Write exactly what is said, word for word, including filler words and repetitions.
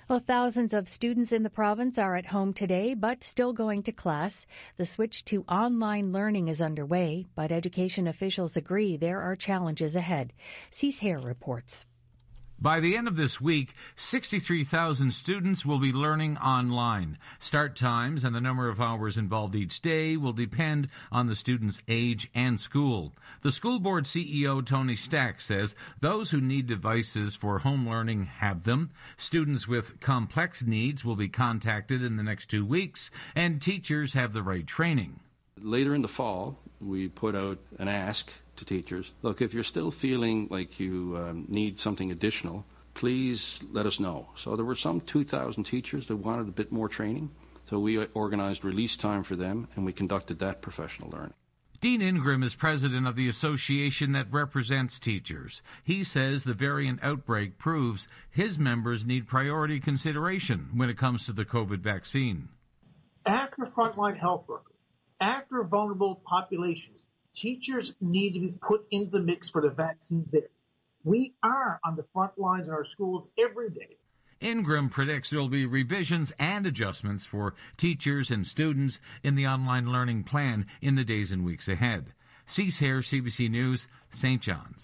Well, thousands of students in the province are at home today, but still going to class. The switch to online learning is underway, but education officials agree there are challenges ahead. Cease Hare reports. By the end of this week, sixty-three thousand students will be learning online. Start times and the number of hours involved each day will depend on the student's age and school. The school board C E O, Tony Stack, says those who need devices for home learning have them. Students with complex needs will be contacted in the next two weeks, and teachers have the right training. Later in the fall, we put out an ask to teachers. Look, if you're still feeling like you um, need something additional, please let us know. So there were some two thousand teachers that wanted a bit more training, so we organized release time for them, and we conducted that professional learning. Dean Ingram is president of the association that represents teachers. He says the variant outbreak proves his members need priority consideration when it comes to the COVID vaccine. After frontline health workers, after vulnerable populations, teachers need to be put into the mix for the vaccines there. We are on the front lines in our schools every day. Ingram predicts there will be revisions and adjustments for teachers and students in the online learning plan in the days and weeks ahead. Cease Hare, C B C News, Saint John's.